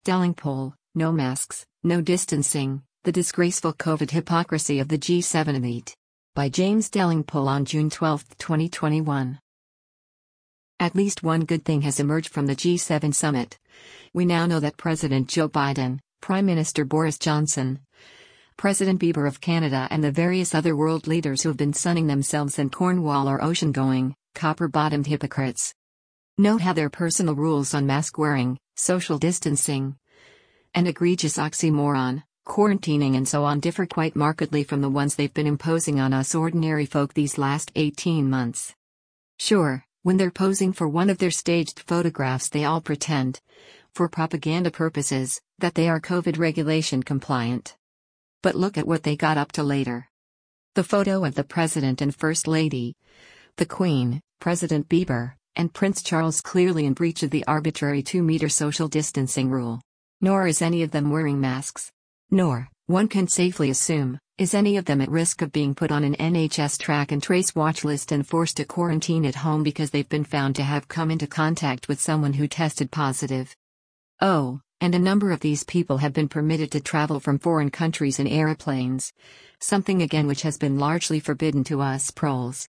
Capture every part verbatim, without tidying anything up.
Delingpole, No Masks, No Distancing, The Disgraceful COVID Hypocrisy of the G seven Elite. By James Delingpole on June twelfth, twenty twenty-one. At least one good thing has emerged from the G seven summit. We now know that President Joe Biden, Prime Minister Boris Johnson, President Bieber of Canada and the various other world leaders who have been sunning themselves in Cornwall are ocean-going, copper-bottomed hypocrites. Note how their personal rules on mask-wearing, social distancing, and egregious oxymoron, quarantining and so on differ quite markedly from the ones they've been imposing on us ordinary folk these last eighteen months. Sure, when they're posing for one of their staged photographs they all pretend, for propaganda purposes, that they are COVID regulation compliant. But look at what they got up to later. The photo of the President and First Lady, the Queen, President Bieber, and Prince Charles clearly in breach of the arbitrary two-meter social distancing rule. Nor is any of them wearing masks. Nor, one can safely assume, is any of them at risk of being put on an N H S track and trace watch list and forced to quarantine at home because they've been found to have come into contact with someone who tested positive. Oh, and a number of these people have been permitted to travel from foreign countries in aeroplanes, something again which has been largely forbidden to us proles.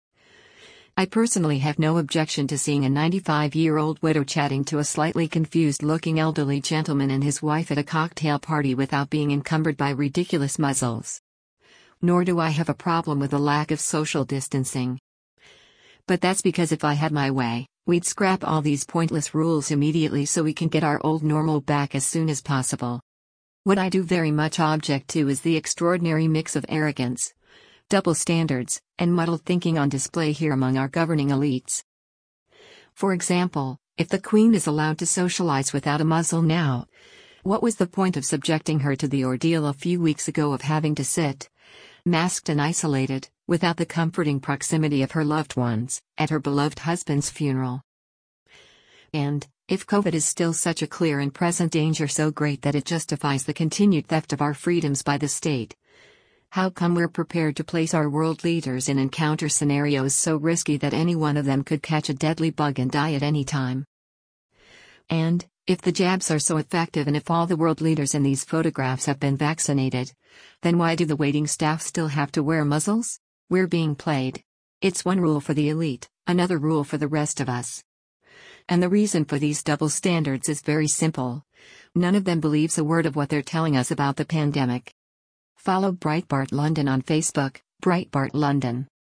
I personally have no objection to seeing a ninety-five-year-old widow chatting to a slightly confused-looking elderly gentleman and his wife at a cocktail party without being encumbered by ridiculous muzzles. Nor do I have a problem with the lack of social distancing. But that's because if I had my way, we'd scrap all these pointless rules immediately so we can get our old normal back as soon as possible. What I do very much object to is the extraordinary mix of arrogance, double standards, and muddled thinking on display here among our governing elites. For example, if the Queen is allowed to socialize without a muzzle now, what was the point of subjecting her to the ordeal a few weeks ago of having to sit, masked and isolated, without the comforting proximity of her loved ones, at her beloved husband's funeral? And, if COVID is still such a clear and present danger so great that it justifies the continued theft of our freedoms by the state, how come we're prepared to place our world leaders in encounter scenarios so risky that any one of them could catch a deadly bug and die at any time? And, if the jabs are so effective and if all the world leaders in these photographs have been vaccinated, then why do the waiting staff still have to wear muzzles? We're being played. It's one rule for the elite, another rule for the rest of us. And the reason for these double standards is very simple. None of them believes a word of what they're telling us about the pandemic. Follow Breitbart London on Facebook, Breitbart London.